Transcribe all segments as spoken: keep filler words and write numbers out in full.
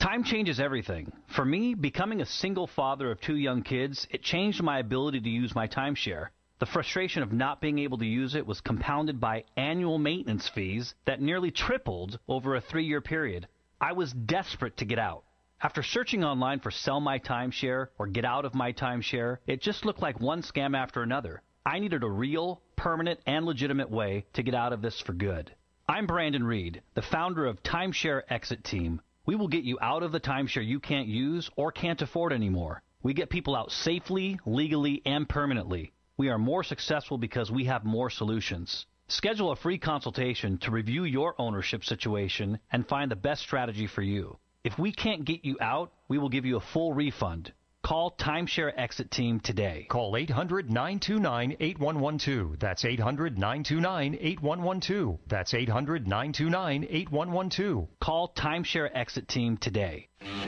Time changes everything. For me, becoming a single father of two young kids, it changed my ability to use my timeshare. The frustration of not being able to use it was compounded by annual maintenance fees that nearly tripled over a three-year period. I was desperate to get out. After searching online for Sell My Timeshare or Get Out of My Timeshare, it just looked like one scam after another. I needed a real, permanent, and legitimate way to get out of this for good. I'm Brandon Reed, the founder of Timeshare Exit Team. We will get you out of the timeshare you can't use or can't afford anymore. We get people out safely, legally, and permanently. We are more successful because we have more solutions. Schedule a free consultation to review your ownership situation and find the best strategy for you. If we can't get you out, we will give you a full refund. Call Timeshare Exit Team today. Call eight hundred, nine two nine, eight one one two. That's eight hundred, nine two nine, eight one one two. That's eight hundred, nine two nine, eight one one two. Call Timeshare Exit Team today.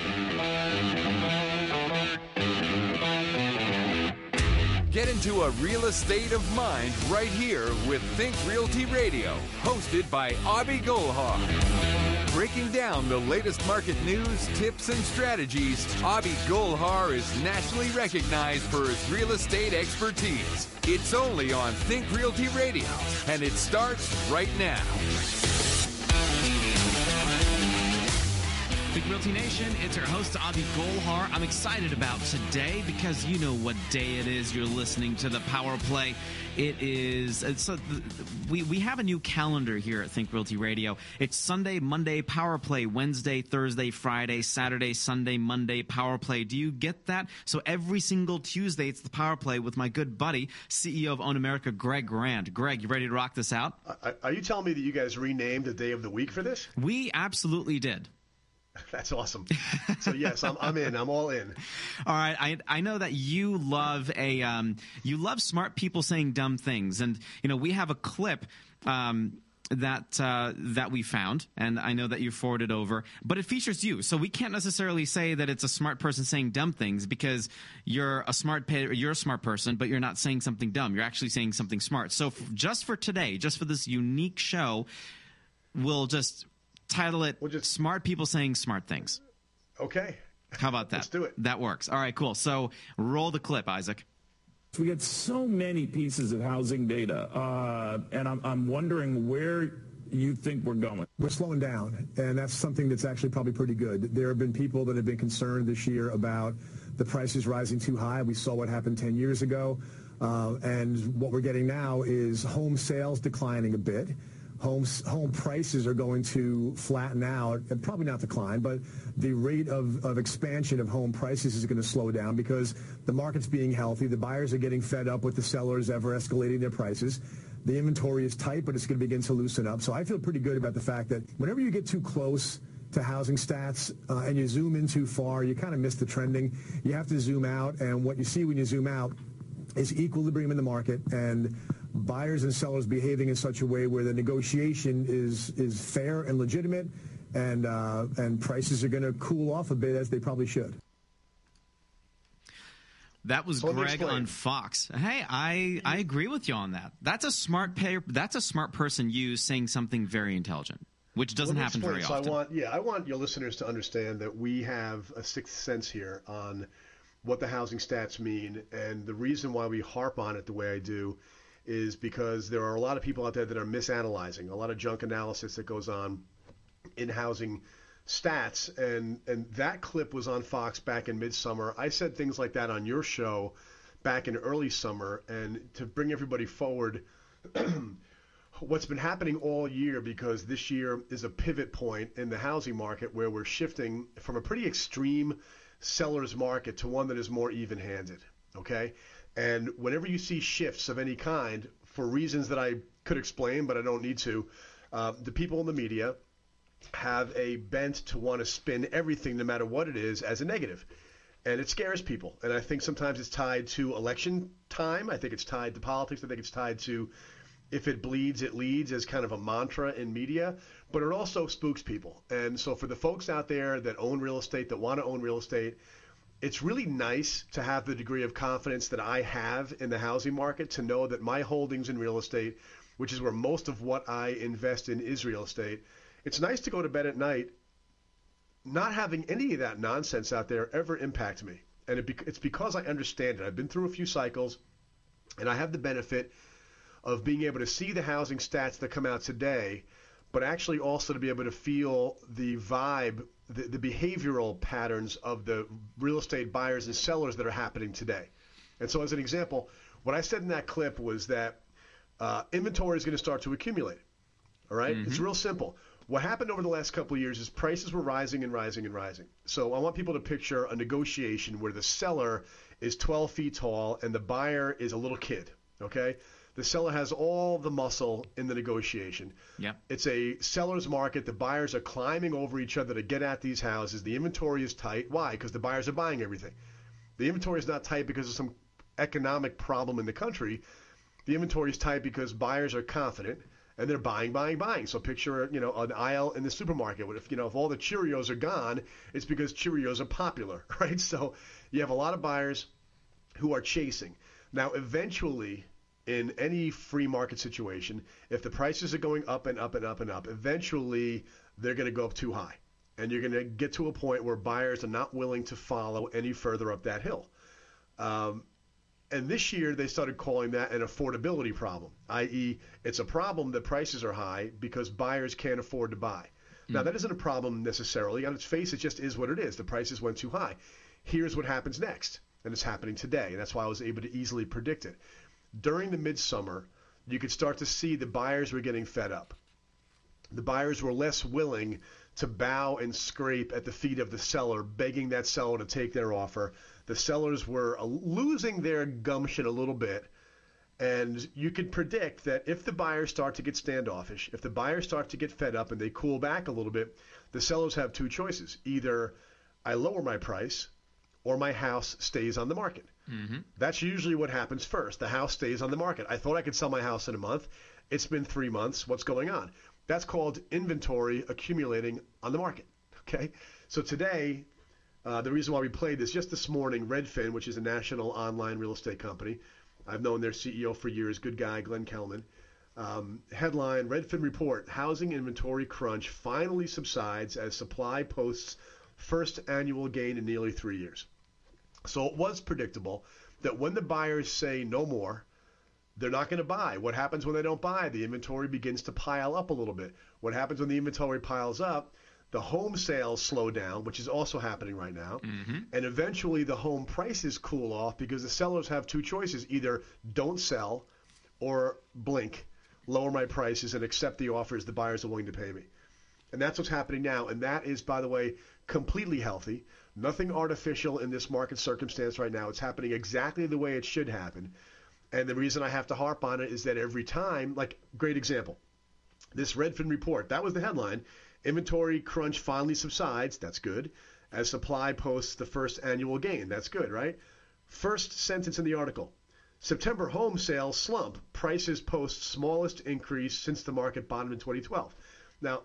Get into a real estate of mind right here with Think Realty Radio, hosted by Avi Golhar. Breaking down the latest market news, tips, and strategies, Avi Golhar is nationally recognized for his real estate expertise. It's only on Think Realty Radio, and it starts right now. Think Realty Nation, it's our host, Avi Golhar. I'm excited about today because you know what day it is. You're listening to the Power Play. It is, it's a, we, we have a new calendar here at Think Realty Radio. It's Sunday, Monday, Power Play, Wednesday, Thursday, Friday, Saturday, Sunday, Monday, Power Play. Do you get that? So every single Tuesday, it's the Power Play with my good buddy, C E O of Own America, Greg Rand. Greg, you ready to rock this out? Uh, are you telling me that you guys renamed the day of the week for this? We absolutely did. That's awesome. So yes, I'm I'm in. I'm all in. All right. I I know that you love a um you love smart people saying dumb things, and you know we have a clip um that uh, that we found, and I know that you forwarded over, but it features you, so we can't necessarily say that it's a smart person saying dumb things because you're a smart pa- you're a smart person, but you're not saying something dumb. You're actually saying something smart. So f- just for today, just for this unique show, we'll just title it we'll just, Smart People Saying Smart Things. Okay. How about that? Let's do it. That works. All right, cool. So roll the clip, Isaac. We get so many pieces of housing data, uh, and I'm, I'm wondering where you think we're going. We're slowing down, and that's something that's actually probably pretty good. There have been people that have been concerned this year about the prices rising too high. We saw what happened ten years ago, uh, and what we're getting now is home sales declining a bit. Homes, home prices are going to flatten out, and probably not decline, but the rate of, of expansion of home prices is going to slow down because the market's being healthy. The buyers are getting fed up with the sellers ever escalating their prices. The inventory is tight, but it's going to begin to loosen up. So I feel pretty good about the fact that whenever you get too close to housing stats uh, and you zoom in too far, you kind of miss the trending. You have to zoom out, and what you see when you zoom out is equilibrium in the market and buyers and sellers behaving in such a way where the negotiation is is fair and legitimate, and uh, and prices are going to cool off a bit, as they probably should. That was so Greg on Fox. Hey, I, I agree with you on that. That's a smart pay, That's a smart person you saying something very intelligent, which doesn't happen explain. very so often. I want, yeah, I want your listeners to understand that we have a sixth sense here on what the housing stats mean, and the reason why we harp on it the way I do is because there are a lot of people out there that are misanalyzing, a lot of junk analysis that goes on in housing stats, and and that clip was on Fox back in midsummer. I said things like that on your show back in early summer, and to bring everybody forward, what's been happening all year, because this year is a pivot point in the housing market where we're shifting from a pretty extreme seller's market to one that is more even-handed, okay? And whenever you see shifts of any kind, for reasons that I could explain, but I don't need to, uh, the people in the media have a bent to want to spin everything, no matter what it is, as a negative. And it scares people. And I think sometimes it's tied to election time. I think it's tied to politics. I think it's tied to if it bleeds, it leads as kind of a mantra in media. But it also spooks people. And so for the folks out there that own real estate, that want to own real estate, it's really nice to have the degree of confidence that I have in the housing market, to know that my holdings in real estate, which is where most of what I invest in is real estate, it's nice to go to bed at night not having any of that nonsense out there ever impact me. And it be, it's because I understand it. I've been through a few cycles, and I have the benefit of being able to see the housing stats that come out today, but actually also to be able to feel the vibe, the, the behavioral patterns of the real estate buyers and sellers that are happening today. And so as an example, what I said in that clip was that uh, inventory is going to start to accumulate. All right? Mm-hmm. It's real simple. What happened over the last couple of years is prices were rising and rising and rising. So I want people to picture a negotiation where the seller is twelve feet tall and the buyer is a little kid, okay? The seller has all the muscle in the negotiation. Yep. It's a seller's market. The buyers are climbing over each other to get at these houses. The inventory is tight. Why? Because the buyers are buying everything. The inventory is not tight because of some economic problem in the country. The inventory is tight because buyers are confident. And they're buying, buying, buying. So picture, you know, an aisle in the supermarket. If, you know, if all the Cheerios are gone, it's because Cheerios are popular, right? So you have a lot of buyers who are chasing. Now, eventually, in any free market situation, if the prices are going up and up and up and up, eventually they're going to go up too high. And you're going to get to a point where buyers are not willing to follow any further up that hill. Um, And this year, they started calling that an affordability problem, that is it's a problem that prices are high because buyers can't afford to buy. Mm. Now, that isn't a problem necessarily. On its face, it just is what it is. The prices went too high. Here's what happens next, and it's happening today, and that's why I was able to easily predict it. During the midsummer, you could start to see the buyers were getting fed up. The buyers were less willing to bow and scrape at the feet of the seller, begging that seller to take their offer. The sellers were losing their gumption a little bit, and you could predict that if the buyers start to get standoffish, if the buyers start to get fed up and they cool back a little bit, the sellers have two choices. Either I lower my price or my house stays on the market. Mm-hmm. That's usually what happens first. The house stays on the market. I thought I could sell my house in a month. It's been three months. What's going on? That's called inventory accumulating on the market. Okay? So today, Uh, the reason why we played this, just this morning, Redfin, which is a national online real estate company, I've known their C E O for years, good guy, Glenn Kelman. Um, headline, Redfin report, housing inventory crunch finally subsides as supply posts first annual gain in nearly three years. So it was predictable that when the buyers say no more, they're not going to buy. What happens when they don't buy? The inventory begins to pile up a little bit. What happens when the inventory piles up? The home sales slow down, which is also happening right now, mm-hmm. and eventually the home prices cool off because the sellers have two choices: either don't sell or blink, lower my prices, and accept the offers the buyers are willing to pay me. And that's what's happening now, and that is, by the way, completely healthy. Nothing artificial in this market circumstance right now. It's happening exactly the way it should happen. And the reason I have to harp on it is that every time, like, great example, this Redfin report, that was the headline. Inventory crunch finally subsides. That's good. As supply posts the first annual gain. That's good, right? First sentence in the article. September home sales slump. Prices post smallest increase since the market bottomed in twenty twelve. Now,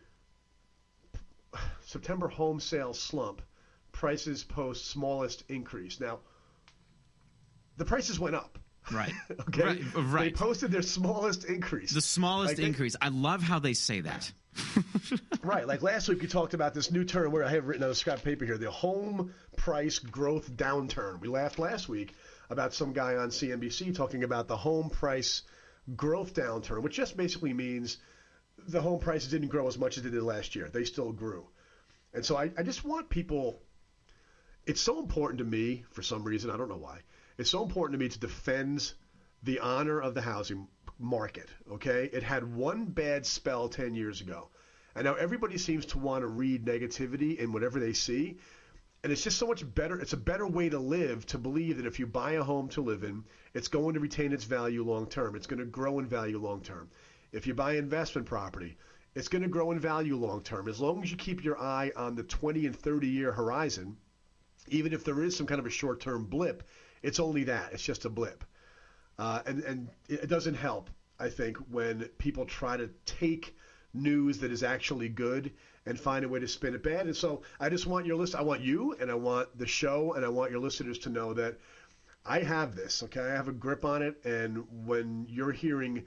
September home sales slump. Prices post smallest increase. Now, the prices went up. Right. Okay. Right. Right. They posted their smallest increase. The smallest like they, increase. I love how they say that. Right. Like last week, we talked about this new term where I have written on a scrap paper here, the home price growth downturn. We laughed last week about some guy on C N B C talking about the home price growth downturn, which just basically means the home prices didn't grow as much as they did last year. They still grew. And so I, I just want people, it's so important to me for some reason, I don't know why, it's so important to me to defend the honor of the housing market, okay? It had one bad spell ten years ago. And now everybody seems to want to read negativity in whatever they see. And it's just so much better. It's a better way to live to believe that if you buy a home to live in, it's going to retain its value long term. It's going to grow in value long term. If you buy investment property, it's going to grow in value long term. As long as you keep your eye on the twenty and thirty year horizon, even if there is some kind of a short term blip, it's only that. It's just a blip. Uh, and, and it doesn't help, I think, when people try to take news that is actually good and find a way to spin it bad. And so I just want your list. I want you and I want the show and I want your listeners to know that I have this, okay? I have a grip on it. And when you're hearing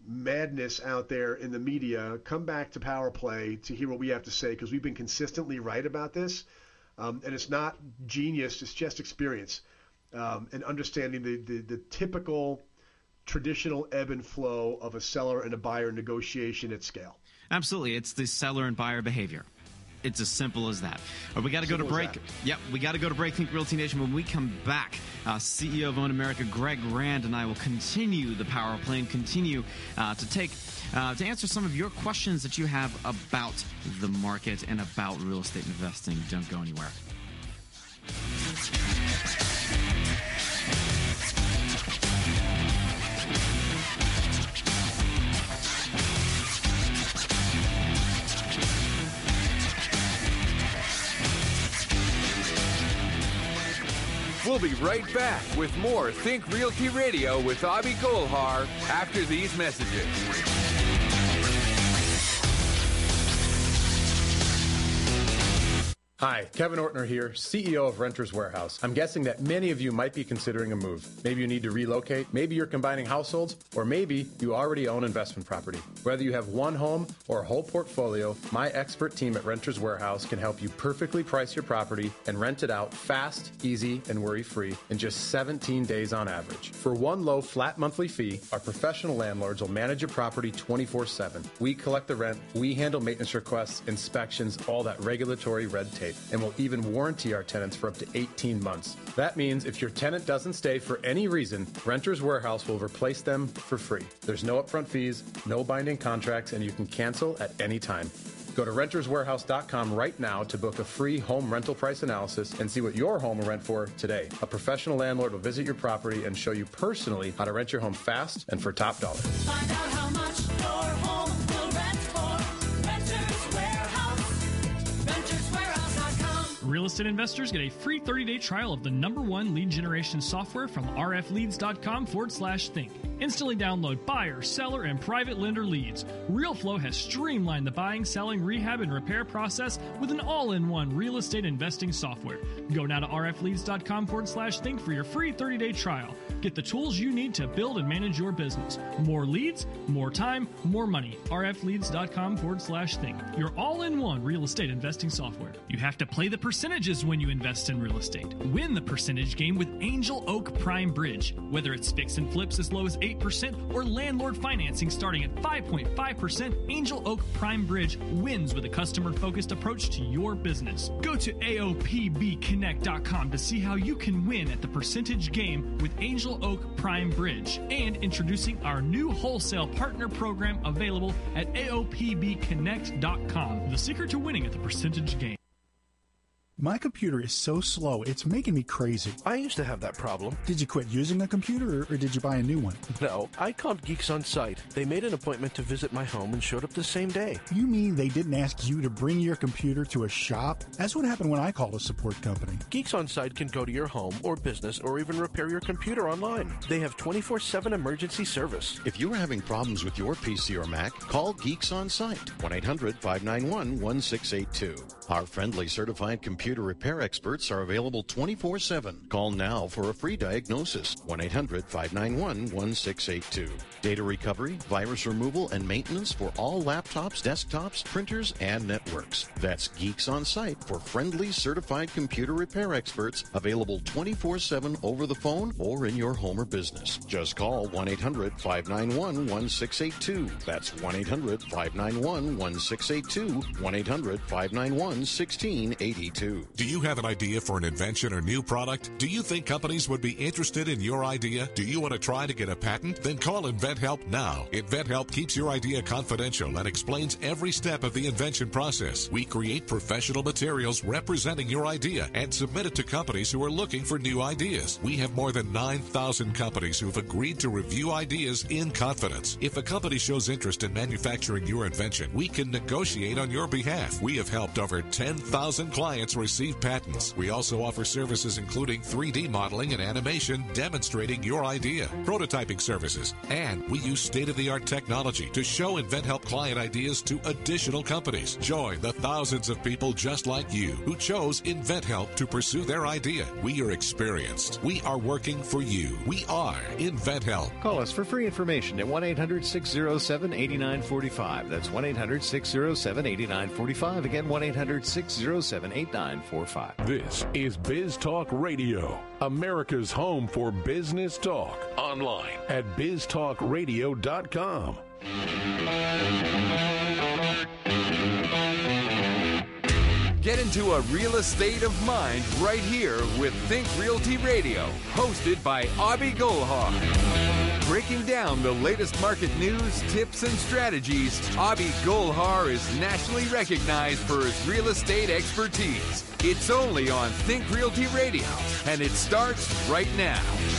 madness out there in the media, come back to Power Play to hear what we have to say, because we've been consistently right about this. Um, and it's not genius, it's just experience um, and understanding the, the, the typical traditional ebb and flow of a seller and a buyer negotiation at scale. Absolutely. It's the seller and buyer behavior. It's as simple as that. Right, we got to go to break. Yep, we got to go to break. Think Realty Nation. When we come back, uh, C E O of Own America, Greg Rand, and I will continue the Power Play and continue uh, to take uh, to answer some of your questions that you have about the market and about real estate investing. Don't go anywhere. We'll be right back with more Think Realty Radio with Avi Golhar after these messages. Hi, Kevin Ortner here, C E O of Renters Warehouse. I'm guessing that many of you might be considering a move. Maybe you need to relocate, maybe you're combining households, or maybe you already own investment property. Whether you have one home or a whole portfolio, my expert team at Renters Warehouse can help you perfectly price your property and rent it out fast, easy, and worry-free in just seventeen days on average. For one low flat monthly fee, our professional landlords will manage your property twenty-four seven. We collect the rent, we handle maintenance requests, inspections, all that regulatory red tape, and will even warranty our tenants for up to eighteen months. That means if your tenant doesn't stay for any reason, Renters Warehouse will replace them for free. There's no upfront fees, no binding contracts, and you can cancel at any time. Go to renters warehouse dot com right now to book a free home rental price analysis and see what your home will rent for today. A professional landlord will visit your property and show you personally how to rent your home fast and for top dollar. Find out how much your home will rent for. Renters Warehouse. renters warehouse dot com. Real estate investors get a free thirty-day trial of the number one lead generation software from r f leads dot com forward slash think. Instantly download buyer, seller, and private lender leads. RealFlow has streamlined the buying, selling, rehab, and repair process with an all-in-one real estate investing software. Go now to r f leads dot com forward slash think for your free thirty-day trial. Get the tools you need to build and manage your business. More leads, more time, more money. r f leads dot com forward slash think. Your all-in-one real estate investing software. You have to play the percentages when you invest in real estate. Win the percentage game with Angel Oak Prime Bridge. Whether it's fix and flips as low as eight percent or landlord financing starting at five point five percent, Angel Oak Prime Bridge wins with a customer-focused approach to your business. Go to A O P B connect dot com to see how you can win at the percentage game with Angel Oak Prime Bridge, and introducing our new wholesale partner program available at A O P B connect dot com. The secret to winning at the percentage game. My computer is so slow, it's making me crazy. I used to have that problem. Did you quit using the computer, or, or did you buy a new one? No, I called Geeks On Site. They made an appointment to visit my home and showed up the same day. You mean they didn't ask you to bring your computer to a shop? That's what happened when I called a support company. Geeks On Site can go to your home or business or even repair your computer online. They have twenty-four seven emergency service. If you are having problems with your P C or Mac, call Geeks On Site, one eight hundred five nine one one six eight two. Our friendly certified computer repair experts are available twenty-four seven. Call now for a free diagnosis, one eight hundred five nine one one six eight two. Data recovery, virus removal, and maintenance for all laptops, desktops, printers, and networks. That's Geeks On Site for friendly certified computer repair experts, available twenty-four seven over the phone or in your home or business. Just call one eight hundred five nine one one six eight two. That's one eight hundred five nine one one six eight two, one eight hundred five nine one one six eight two. Do you have an idea for an invention or new product? Do you think companies would be interested in your idea? Do you want to try to get a patent? Then call InventHelp now. InventHelp keeps your idea confidential and explains every step of the invention process. We create professional materials representing your idea and submit it to companies who are looking for new ideas. We have more than nine thousand companies who've agreed to review ideas in confidence. If a company shows interest in manufacturing your invention, we can negotiate on your behalf. We have helped over ten thousand clients receive patents. We also offer services including three D modeling and animation demonstrating your idea, prototyping services, and we use state-of-the-art technology to show InventHelp client ideas to additional companies. Join the thousands of people just like you who chose InventHelp to pursue their idea. We are experienced. We are working for you. We are InventHelp. Call us for free information at one eight hundred six oh seven eight nine four five. That's one eight hundred six oh seven eight nine four five. Again, one eight hundred six oh seven eight nine four five. This is Biz Talk Radio, America's home for business talk. Online at biz talk radio dot com. Get into a real estate of mind right here with Think Realty Radio, hosted by Abhi Golhar. Breaking down the latest market news, tips, and strategies, Abhi Golhar is nationally recognized for his real estate expertise. It's only on Think Realty Radio, and it starts right now.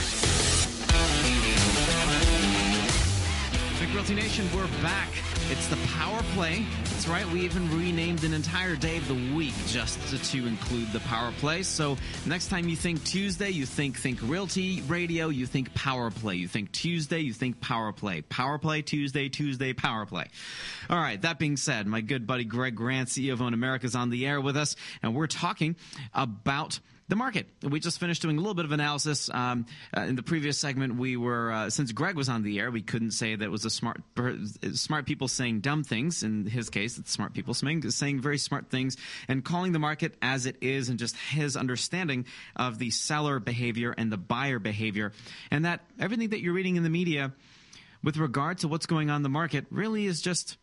Think Realty Nation, we're back. It's the Power Play. That's right. We even renamed an entire day of the week just to, to include the Power Play. So next time you think Tuesday, you think Think Realty Radio, you think Power Play. You think Tuesday, you think Power Play. Power Play, Tuesday, Tuesday, Power Play. All right. That being said, my good buddy Greg Grant, C E O of Own America, is on the air with us, and we're talking about the market. We just finished doing a little bit of analysis. Um, uh, in the previous segment, we were, uh, since Greg was on the air, we couldn't say that it was a smart, smart people saying dumb things. In his case, it's smart people saying, saying very smart things and calling the market as it is, and just his understanding of the seller behavior and the buyer behavior. And that everything that you're reading in the media with regard to what's going on in the market really is just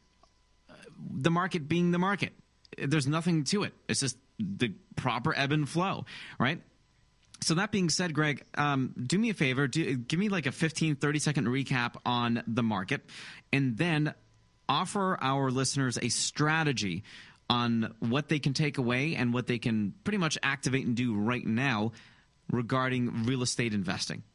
the market being the market. There's nothing to it. It's just the proper ebb and flow, right? So that being said, Greg, um, do me a favor. Do, give me like a fifteen, thirty second recap on the market, and then offer our listeners a strategy on what they can take away and what they can pretty much activate and do right now regarding real estate investing.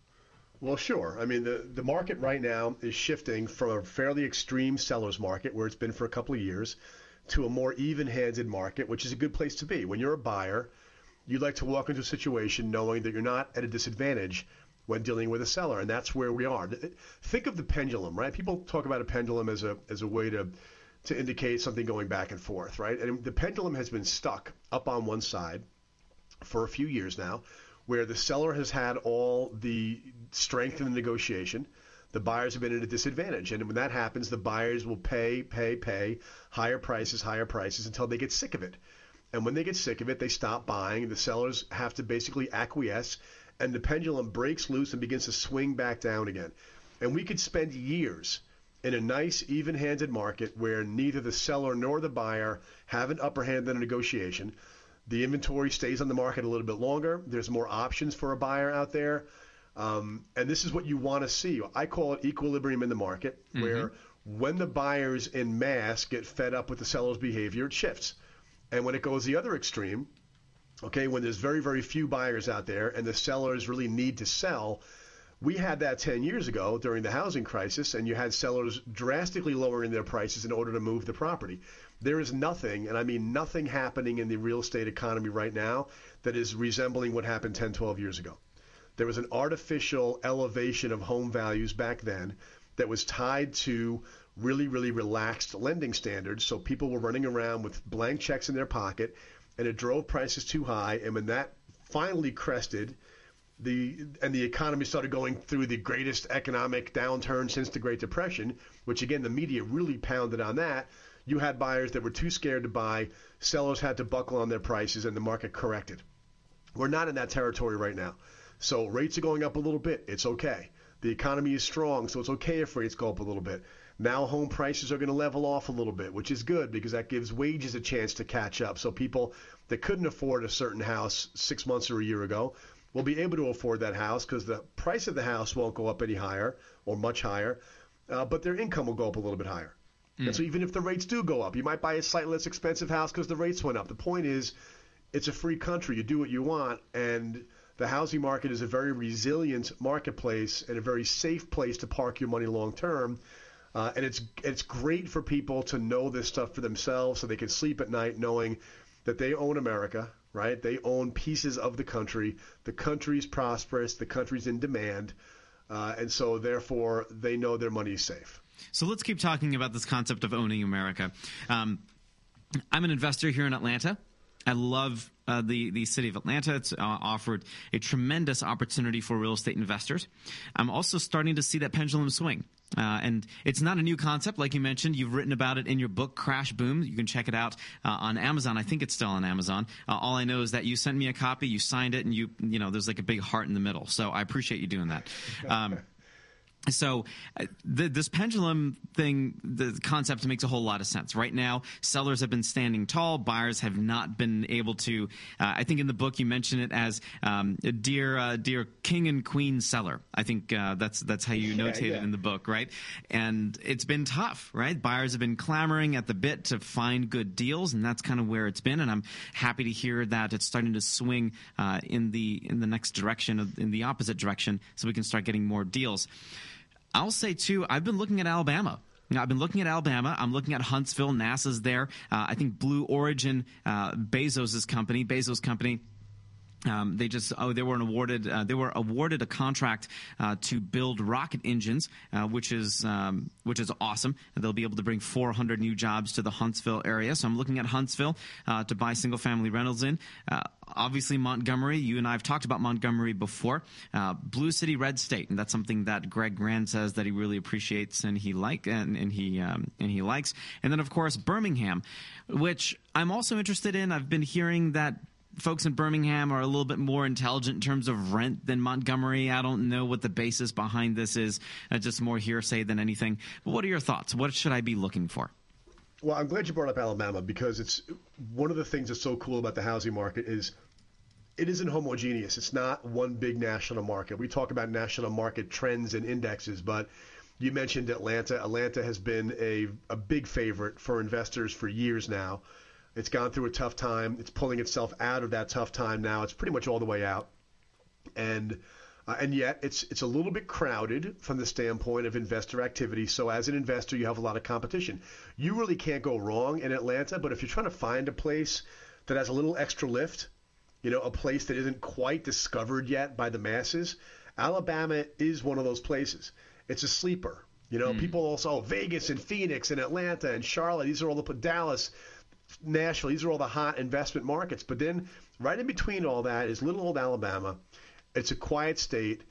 Well, sure. I mean, the, the market right now is shifting from a fairly extreme seller's market, where it's been for a couple of years, to a more even-handed market, which is a good place to be. When you're a buyer, you'd like to walk into a situation knowing that you're not at a disadvantage when dealing with a seller, and that's where we are. Think of the pendulum, right? People talk about a pendulum as a as a way to to indicate something going back and forth, right? And the pendulum has been stuck up on one side for a few years now, where the seller has had all the strength in the negotiation. The buyers have been at a disadvantage. And when that happens, the buyers will pay, pay, pay, higher prices, higher prices until they get sick of it. And when they get sick of it, they stop buying. The sellers have to basically acquiesce, and the pendulum breaks loose and begins to swing back down again. And we could spend years in a nice, even-handed market where neither the seller nor the buyer have an upper hand in a negotiation. The inventory stays on the market a little bit longer. There's more options for a buyer out there. Um, and this is what you want to see. I call it equilibrium in the market, mm-hmm. where when the buyers in mass get fed up with the seller's behavior, it shifts. And when it goes the other extreme, okay, when there's very, very few buyers out there and the sellers really need to sell, we had that ten years ago during the housing crisis, and you had sellers drastically lowering their prices in order to move the property. There is nothing, and I mean nothing, happening in the real estate economy right now that is resembling what happened ten, twelve years ago. There was an artificial elevation of home values back then that was tied to really, really relaxed lending standards. So people were running around with blank checks in their pocket, and it drove prices too high. And when that finally crested, the and the economy started going through the greatest economic downturn since the Great Depression, which, again, the media really pounded on that, you had buyers that were too scared to buy. Sellers had to buckle on their prices, and the market corrected. We're not in that territory right now. So rates are going up a little bit. It's okay. The economy is strong, so it's okay if rates go up a little bit. Now home prices are going to level off a little bit, which is good because that gives wages a chance to catch up. So people that couldn't afford a certain house six months or a year ago will be able to afford that house because the price of the house won't go up any higher or much higher, uh, but their income will go up a little bit higher. Mm. And so even if the rates do go up, you might buy a slightly less expensive house because the rates went up. The point is, it's a free country. You do what you want, and the housing market is a very resilient marketplace and a very safe place to park your money long term. Uh, and it's it's great for people to know this stuff for themselves so they can sleep at night knowing that they own America, right? They own pieces of the country. The country's prosperous. The country's in demand. Uh, and so, therefore, they know their money is safe. So let's keep talking about this concept of owning America. Um, I'm an investor here in Atlanta. I love uh, the, the city of Atlanta. It's uh, offered a tremendous opportunity for real estate investors. I'm also starting to see that pendulum swing. Uh, and it's not a new concept. Like you mentioned, you've written about it in your book, Crash Boom. You can check it out uh, on Amazon. I think it's still on Amazon. Uh, all I know is that you sent me a copy, you signed it, and you you know there's like a big heart in the middle. So I appreciate you doing that. Um, So uh, the, this pendulum thing, the concept makes a whole lot of sense. Right now, sellers have been standing tall. Buyers have not been able to. Uh, I think in the book you mention it as um, a dear, uh, dear king and queen seller. I think uh, that's that's how you Yeah, notate yeah. it in the book, right? And it's been tough, right? Buyers have been clamoring at the bit to find good deals, and that's kind of where it's been. And I'm happy to hear that it's starting to swing uh, in the in the next direction, in the opposite direction, so we can start getting more deals. I'll say, too, I've been looking at Alabama. You know, I've been looking at Alabama. I'm looking at Huntsville. NASA's there. Uh, I think Blue Origin, uh, Bezos' company, Bezos' company, Um, they just oh they were awarded uh, they were awarded a contract uh, to build rocket engines, uh, which is um, which is awesome. They'll be able to bring four hundred new jobs to the Huntsville area. So I'm looking at Huntsville uh, to buy single family rentals in. Uh, obviously Montgomery. You and I have talked about Montgomery before. Uh, Blue City, Red State, and that's something that Greg Grand says that he really appreciates and he like and, and he um, and he likes. And then of course Birmingham, which I'm also interested in. I've been hearing that folks in Birmingham are a little bit more intelligent in terms of rent than Montgomery. I don't know what the basis behind this is. Uh, just more hearsay than anything. But what are your thoughts? What should I be looking for? Well, I'm glad you brought up Alabama because it's one of the things that's so cool about the housing market is it isn't homogeneous. It's not one big national market. We talk about national market trends and indexes, but you mentioned Atlanta. Atlanta has been a, a big favorite for investors for years now. It's gone through a tough time. It's pulling itself out of that tough time now. It's pretty much all the way out. And uh, and yet it's it's a little bit crowded from the standpoint of investor activity. So as an investor, you have a lot of competition. You really can't go wrong in Atlanta, but if you're trying to find a place that has a little extra lift, you know, a place that isn't quite discovered yet by the masses, Alabama is one of those places. It's a sleeper. You know, mm. people also, oh, Vegas and Phoenix and Atlanta and Charlotte, these are all the Dallas, Nashville, these are all the hot investment markets. But then right in between all that is little old Alabama. It's a quiet state.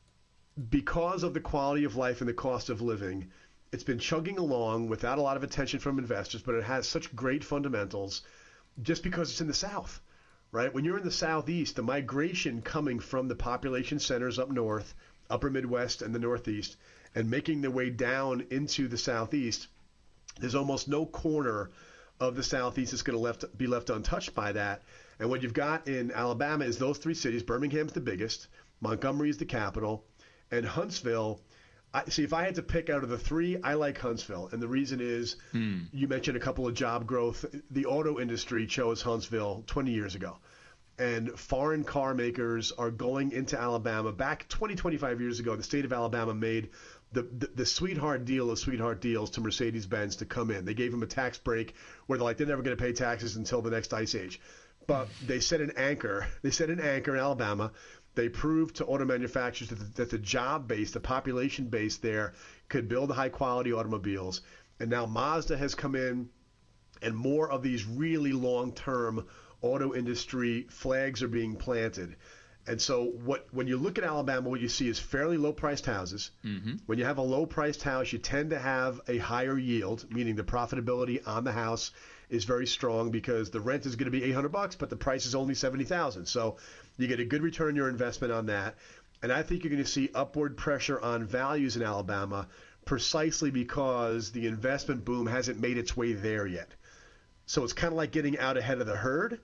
Because of the quality of life and the cost of living, it's been chugging along without a lot of attention from investors, but it has such great fundamentals just because it's in the South, right? When you're in the Southeast, the migration coming from the population centers up north, upper Midwest and the Northeast, and making their way down into the Southeast, there's almost no corner of the Southeast that's going to left, be left untouched by that. And what you've got in Alabama is those three cities. Birmingham's the biggest. Montgomery is the capital. And Huntsville, I, see, if I had to pick out of the three, I like Huntsville. And the reason is hmm. you mentioned a couple of job growth. The auto industry chose Huntsville twenty years ago. And foreign car makers are going into Alabama. Back twenty, twenty-five years ago, the state of Alabama made the, the, the sweetheart deal of sweetheart deals to Mercedes-Benz to come in. They gave them a tax break where they're like, they're never going to pay taxes until the next ice age. But they set an anchor. They set an anchor in Alabama. They proved to auto manufacturers that the, that the job base, the population base there, could build high-quality automobiles. And now Mazda has come in, and more of these really long-term auto industry flags are being planted. And so what when you look at Alabama, what you see is fairly low-priced houses. Mm-hmm. When you have a low-priced house, you tend to have a higher yield, meaning the profitability on the house is very strong because the rent is going to be eight hundred bucks, but the price is only seventy thousand. So you get a good return on your investment on that. And I think you're going to see upward pressure on values in Alabama precisely because the investment boom hasn't made its way there yet. So it's kind of like getting out ahead of the herd,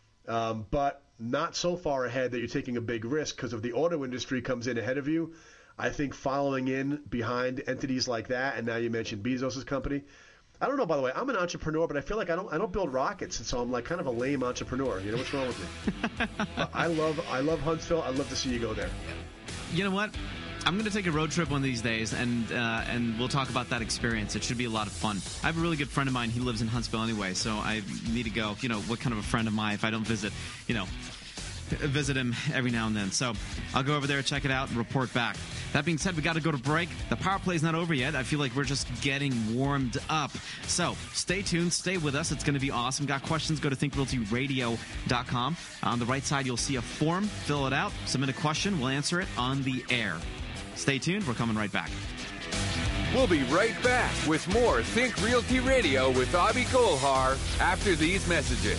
um, but not so far ahead that you're taking a big risk because if the auto industry comes in ahead of you, I think following in behind entities like that, and now you mentioned Bezos' company. I don't know, by the way, I'm an entrepreneur, but I feel like I don't I don't build rockets, and so I'm like kind of a lame entrepreneur. You know, what's wrong with me? I love I love Huntsville. I'd love to see you go there. You know what? I'm going to take a road trip one of these days, and uh, and we'll talk about that experience. It should be a lot of fun. I have a really good friend of mine. He lives in Huntsville anyway, so I need to go. You know, what kind of a friend am I if I don't visit, you know, visit him every now and then? So I'll go over there, check it out, and report back. That being said, we got to go to break. The power play's not over yet. I feel like we're just getting warmed up. So stay tuned. Stay with us. It's going to be awesome. Got questions? Go to think realty radio dot com. On the right side, you'll see a form. Fill it out. Submit a question. We'll answer it on the air. Stay tuned. We're coming right back. We'll be right back with more Think Realty Radio with Avi Golhar after these messages.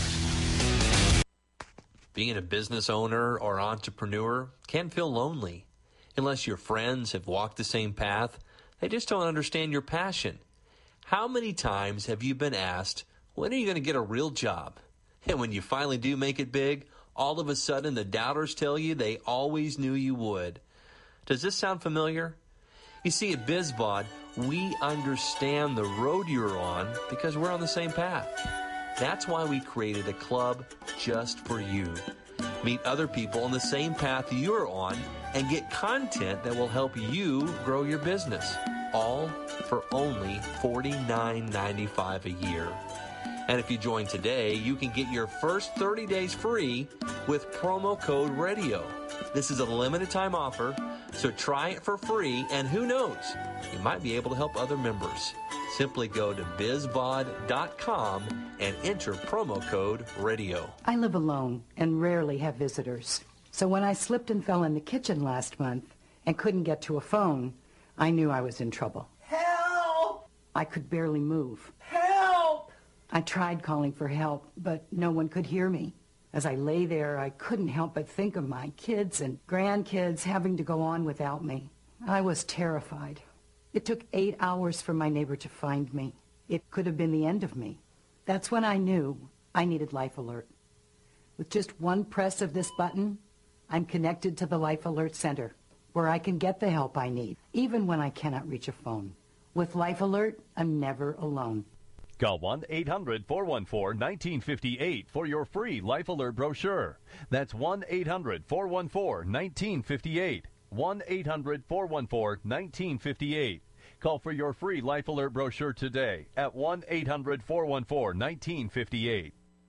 Being a business owner or entrepreneur can feel lonely. Unless your friends have walked the same path, they just don't understand your passion. How many times have you been asked, when are you going to get a real job? And when you finally do make it big, all of a sudden the doubters tell you they always knew you would. Does this sound familiar? You see, at BizVod, we understand the road you're on because we're on the same path. That's why we created a club just for you. Meet other people on the same path you're on and get content that will help you grow your business. All for only forty-nine ninety-five a year. And if you join today, you can get your first thirty days free with promo code RADIO. This is a limited time offer, so try it for free, and who knows, you might be able to help other members. Simply go to biz vod dot com and enter promo code RADIO. I live alone and rarely have visitors. So when I slipped and fell in the kitchen last month and couldn't get to a phone, I knew I was in trouble. Help! I could barely move. Help! I tried calling for help, but no one could hear me. As I lay there, I couldn't help but think of my kids and grandkids having to go on without me. I was terrified. It took eight hours for my neighbor to find me. It could have been the end of me. That's when I knew I needed Life Alert. With just one press of this button, I'm connected to the Life Alert Center, where I can get the help I need, even when I cannot reach a phone. With Life Alert, I'm never alone. Call one eight hundred four one four one nine five eight for your free Life Alert brochure. That's one eight hundred four one four one nine five eight. one eight hundred four one four one nine five eight. Call for your free Life Alert brochure today at one eight hundred four one four one nine five eight.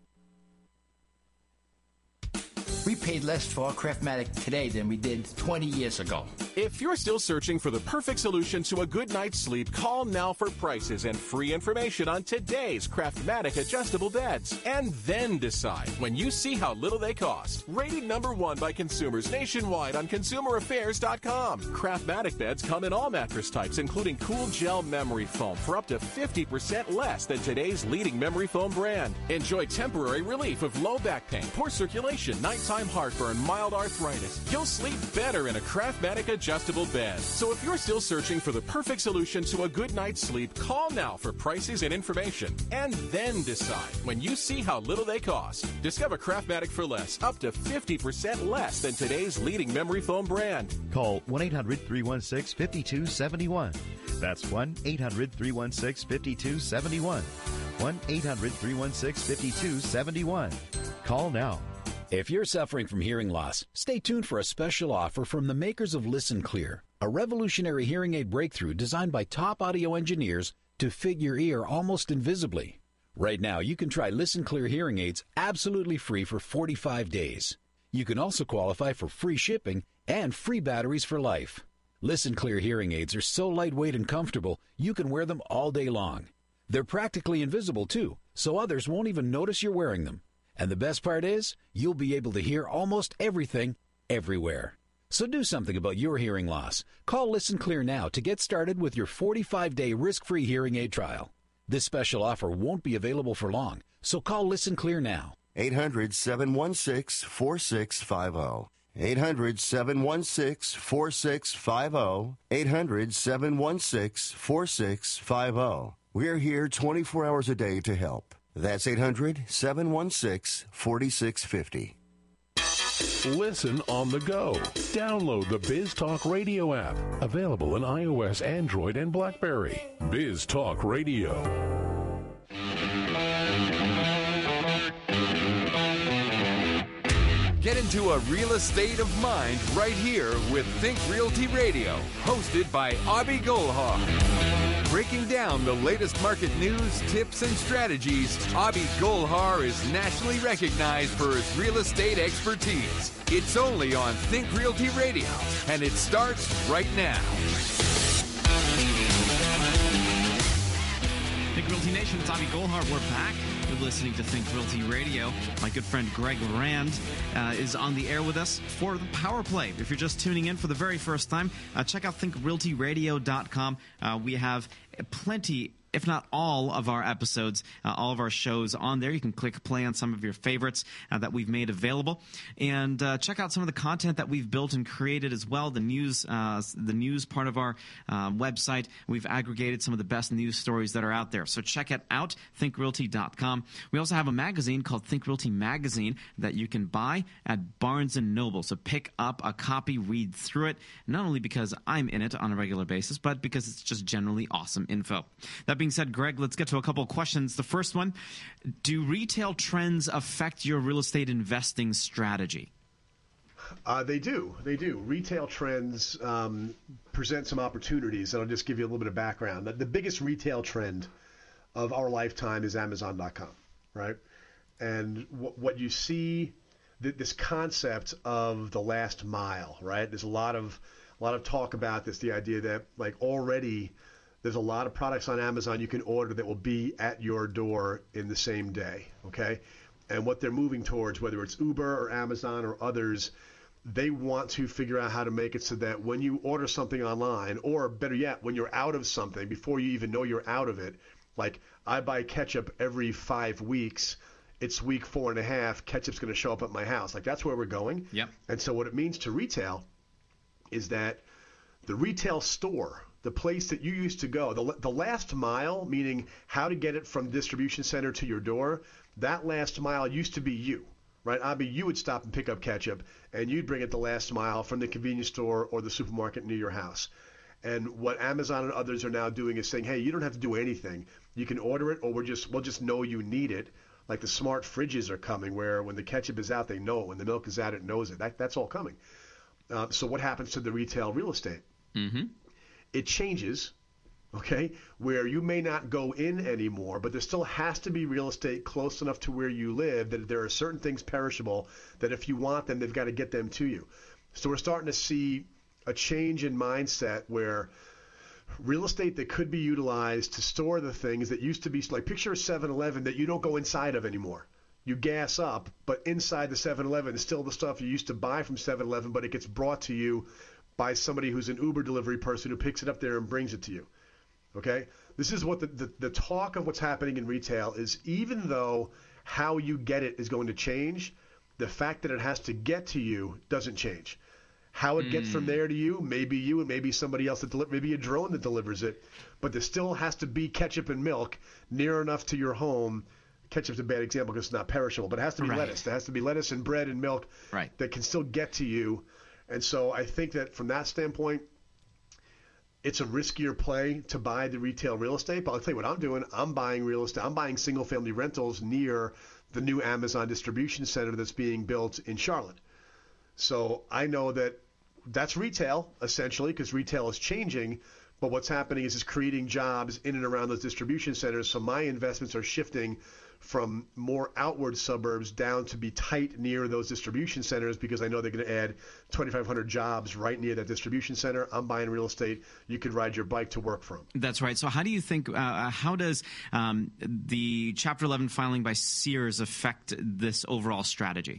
We paid less for our Craftmatic today than we did twenty years ago. If you're still searching for the perfect solution to a good night's sleep, call now for prices and free information on today's Craftmatic adjustable beds. And then decide when you see how little they cost. Rated number one by consumers nationwide on consumer affairs dot com. Craftmatic beds come in all mattress types, including cool gel memory foam for up to fifty percent less than today's leading memory foam brand. Enjoy temporary relief of low back pain, poor circulation, nighttime heartburn, mild arthritis. You'll sleep better in a Craftmatic adjustable bed. So if you're still searching for the perfect solution to a good night's sleep, call now for prices and information. And then decide when you see how little they cost. Discover Craftmatic for less, up to fifty percent less than today's leading memory foam brand. Call one eight hundred three one six five two seven one. That's one eight hundred three one six five two seven one. one eight hundred three one six five two seven one. Call now. If you're suffering from hearing loss, stay tuned for a special offer from the makers of Listen Clear, a revolutionary hearing aid breakthrough designed by top audio engineers to fit your ear almost invisibly. Right now, you can try Listen Clear hearing aids absolutely free for forty-five days. You can also qualify for free shipping and free batteries for life. Listen Clear hearing aids are so lightweight and comfortable, you can wear them all day long. They're practically invisible, too, so others won't even notice you're wearing them. And the best part is, you'll be able to hear almost everything, everywhere. So do something about your hearing loss. Call Listen Clear now to get started with your forty-five day risk-free hearing aid trial. This special offer won't be available for long, so call Listen Clear now. eight hundred seven one six four six five zero. eight hundred seven one six four six five zero. eight hundred seven one six four six five zero. We're here twenty-four hours a day to help. That's eight hundred seven one six four six five zero. Listen on the go. Download the Biz Talk Radio app. Available on iOS, Android, and BlackBerry. Biz Talk Radio. Get into a real estate of mind right here with Think Realty Radio, hosted by Abhi Golhar. Breaking down the latest market news, tips, and strategies, Abhi Golhar is nationally recognized for his real estate expertise. It's only on Think Realty Radio, and it starts right now. Think Realty Nation, it's Abhi Golhar. We're back. You're listening to Think Realty Radio. My good friend Greg Rand uh, is on the air with us for the Power Play. If you're just tuning in for the very first time, uh, check out think realty radio dot com. Uh, we have plenty, if not all, of our episodes, uh, all of our shows on there. You can click play on some of your favorites uh, that we've made available, and uh, check out some of the content that we've built and created as well. The news, uh, the news part of our uh, website. We've aggregated some of the best news stories that are out there. So check it out, think realty dot com. We also have a magazine called Think Realty Magazine that you can buy at Barnes and Noble. So pick up a copy, read through it, not only because I'm in it on a regular basis, but because it's just generally awesome info. That being said, Greg, let's get to a couple of questions. The first one, do retail trends affect your real estate investing strategy? Uh, they do. They do. Retail trends um, present some opportunities, and I'll just give you a little bit of background. The, the biggest retail trend of our lifetime is Amazon dot com, right? And w- what you see, th- this concept of the last mile, right? There's a lot of a lot of talk about this, the idea that like already there's a lot of products on Amazon you can order that will be at your door in the same day, okay? And what they're moving towards, whether it's Uber or Amazon or others, they want to figure out how to make it so that when you order something online, or better yet, when you're out of something, before you even know you're out of it, like I buy ketchup every five weeks, it's week four and a half, ketchup's going to show up at my house. Like that's where we're going. Yep. And so what it means to retail is that the retail store, the place that you used to go, the, the last mile, meaning how to get it from distribution center to your door, that last mile used to be you, right? Abhi, you would stop and pick up ketchup, and you'd bring it the last mile from the convenience store or the supermarket near your house. And what Amazon and others are now doing is saying, hey, you don't have to do anything. You can order it, or we're just, we'll just know you need it. Like the smart fridges are coming, where when the ketchup is out, they know it. When the milk is out, it knows it. That, that's all coming. Uh, so what happens to the retail real estate? Mm-hmm. It changes, okay, where you may not go in anymore, but there still has to be real estate close enough to where you live that there are certain things perishable that if you want them, they've got to get them to you. So we're starting to see a change in mindset where real estate that could be utilized to store the things that used to be, like picture a seven eleven that you don't go inside of anymore. You gas up, but inside the seven eleven is still the stuff you used to buy from seven eleven, but it gets brought to you by somebody who's an Uber delivery person who picks it up there and brings it to you. Okay? This is what the, the, the talk of what's happening in retail is, even though how you get it is going to change, the fact that it has to get to you doesn't change. How it gets Mm. from there to you, maybe you and maybe somebody else that deli- maybe a drone that delivers it, but there still has to be ketchup and milk near enough to your home. Ketchup's a bad example because it's not perishable, but it has to be Right. lettuce. There has to be lettuce and bread and milk Right. that can still get to you. And so I think that from that standpoint, it's a riskier play to buy the retail real estate. But I'll tell you what I'm doing. I'm buying real estate. I'm buying single-family rentals near the new Amazon distribution center that's being built in Charlotte. So I know that that's retail, essentially, because retail is changing. But what's happening is it's creating jobs in and around those distribution centers. So my investments are shifting from more outward suburbs down to be tight near those distribution centers because I know they're going to add twenty-five hundred jobs right near that distribution center. I'm buying real estate you could ride your bike to work from. That's right. So how do you think, uh, how does um, the Chapter eleven filing by Sears affect this overall strategy?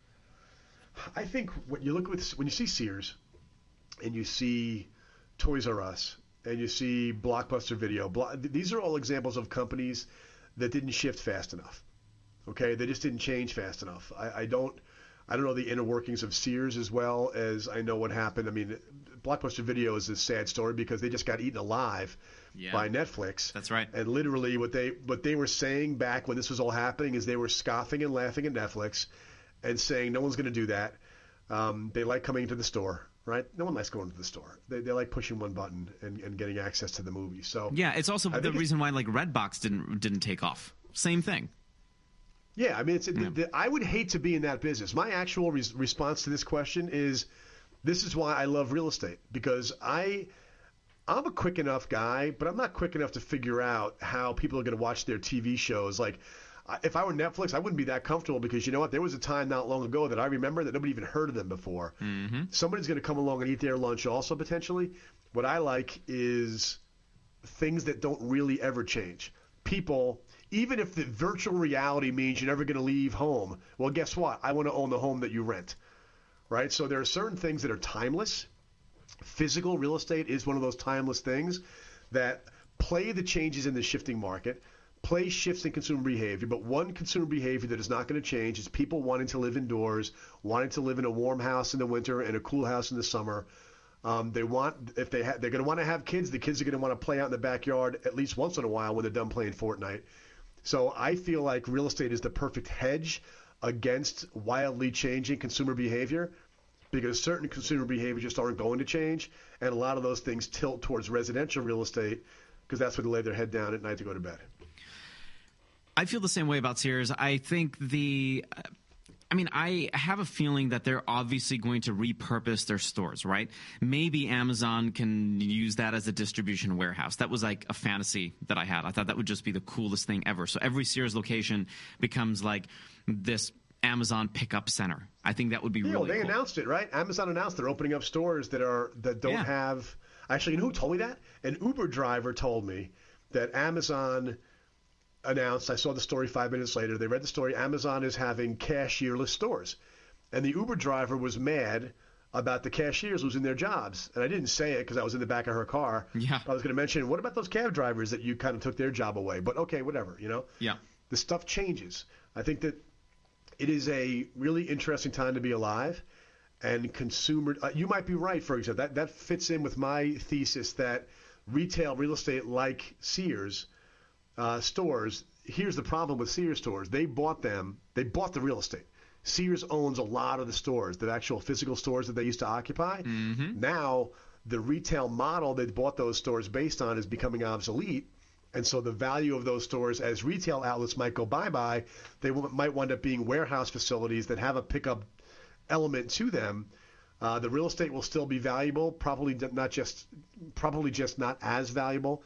I think when you look with when you see Sears and you see Toys R Us and you see Blockbuster Video, Blo- these are all examples of companies that didn't shift fast enough. Okay, they just didn't change fast enough. I, I don't, I don't know the inner workings of Sears as well as I know what happened. I mean, Blockbuster Video is a sad story because they just got eaten alive Yeah. by Netflix. That's right. And literally, what they what they were saying back when this was all happening is they were scoffing and laughing at Netflix and saying no one's going to do that. Um, they like coming to the store. Right? No one likes going to the store. They, they like pushing one button and, and getting access to the movie. So Yeah, it's also I the think reason why like Redbox didn't didn't take off. Same thing. Yeah, I mean, it's, yeah. the, the, I would hate to be in that business. My actual res- response to this question is, this is why I love real estate, because I, I'm a quick enough guy, but I'm not quick enough to figure out how people are going to watch their T V shows. Like, if I were Netflix, I wouldn't be that comfortable because, you know what, there was a time not long ago that I remember that nobody even heard of them before. Mm-hmm. Somebody's going to come along and eat their lunch also, potentially. What I like is things that don't really ever change. People... Even if the virtual reality means you're never going to leave home, well, guess what? I want to own the home that you rent, right? So there are certain things that are timeless. Physical real estate is one of those timeless things that play the changes in the shifting market, play shifts in consumer behavior, but one consumer behavior that is not going to change is people wanting to live indoors, wanting to live in a warm house in the winter and a cool house in the summer. Um, they want, if they ha- they're going to want to have kids, the kids are going to want to play out in the backyard at least once in a while when they're done playing Fortnite. So I feel like real estate is the perfect hedge against wildly changing consumer behavior, because certain consumer behaviors just aren't going to change, and a lot of those things tilt towards residential real estate because that's where they lay their head down at night to go to bed. I feel the same way about Sears. I think the – I mean, I have a feeling that they're obviously going to repurpose their stores, right? Maybe Amazon can use that as a distribution warehouse. That was like a fantasy that I had. I thought that would just be the coolest thing ever. So every Sears location becomes like this Amazon pickup center. I think that would be yeah, really well, they cool. announced it, right? Amazon announced they're opening up stores that are that don't Yeah. have – actually, you know who told me that? An Uber driver told me that Amazon – announced, I saw the story five minutes later, they read the story, Amazon is having cashierless stores. And the Uber driver was mad about the cashiers losing their jobs. And I didn't say it because I was in the back of her car. Yeah. I was going to mention, what about those cab drivers that you kind of took their job away? But okay, whatever, you know? Yeah. The stuff changes. I think that it is a really interesting time to be alive. And consumer, uh, you might be right, for example. That, that fits in with my thesis that retail real estate like Sears Uh, stores, here's the problem with Sears stores. They bought them, they bought the real estate. Sears owns a lot of the stores, the actual physical stores that they used to occupy. Mm-hmm. Now, the retail model they bought those stores based on is becoming obsolete. And so the value of those stores as retail outlets might go bye-bye. They w- might wind up being warehouse facilities that have a pickup element to them. Uh, the real estate will still be valuable, probably not just, probably just not as valuable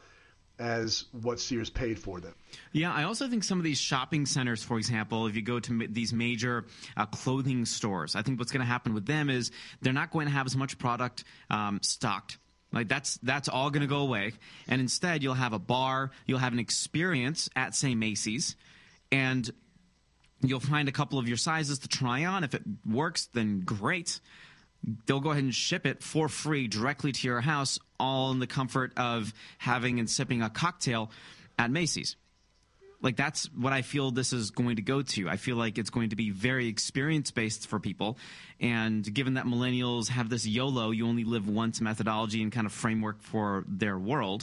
as what Sears paid for them. Yeah, I also think some of these shopping centers, for example, if you go to ma- these major uh, clothing stores, I think what's going to happen with them is they're not going to have as much product um, stocked. Like that's that's all going to go away, and instead you'll have a bar, you'll have an experience at, say, Macy's, and you'll find a couple of your sizes to try on. If it works, then great. They'll go ahead and ship it for free directly to your house, all in the comfort of having and sipping a cocktail at Macy's. Like, that's what I feel this is going to go to. I feel like it's going to be very experience-based for people. And given that millennials have this YOLO, you only live once methodology and kind of framework for their world,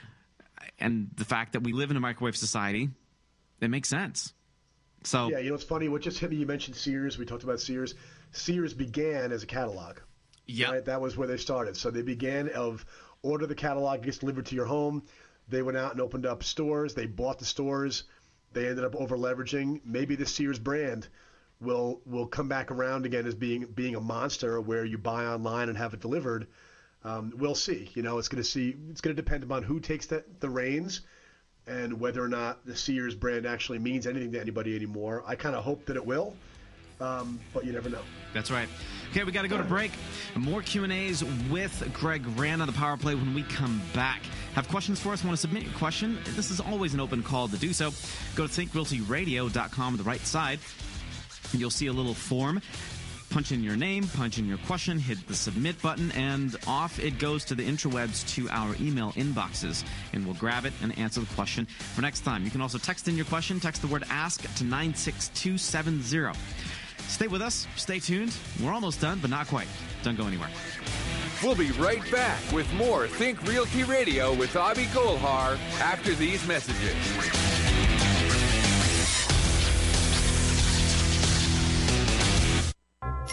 and the fact that we live in a microwave society, it makes sense. So yeah, you know, it's funny. What just hit me, you mentioned Sears. We talked about Sears. Sears began as a catalog. Yeah. Right? That was where they started. So they began of order the catalog, gets delivered to your home. They went out and opened up stores. They bought the stores. They ended up over leveraging. Maybe the Sears brand will will come back around again as being being a monster where you buy online and have it delivered. Um, we'll see. You know, it's going to see. It's going to depend upon who takes the, the reins and whether or not the Sears brand actually means anything to anybody anymore. I kind of hope that it will, um, but you never know. That's right. Okay, we got to go to break. More Q and A's with Greg Rand on the Power Play when we come back. Have questions for us? Want to submit your question? This is always an open call to do so. Go to think realty radio dot com on the right side. You'll see a little form. Punch in your name, punch in your question, hit the submit button, and off it goes to the interwebs to our email inboxes, and we'll grab it and answer the question for next time. You can also text in your question. Text the word ask to nine six two seven zero. Stay with us. Stay tuned. We're almost done, but not quite. Don't go anywhere. We'll be right back with more Think Realty Radio with Avi Golhar after these messages.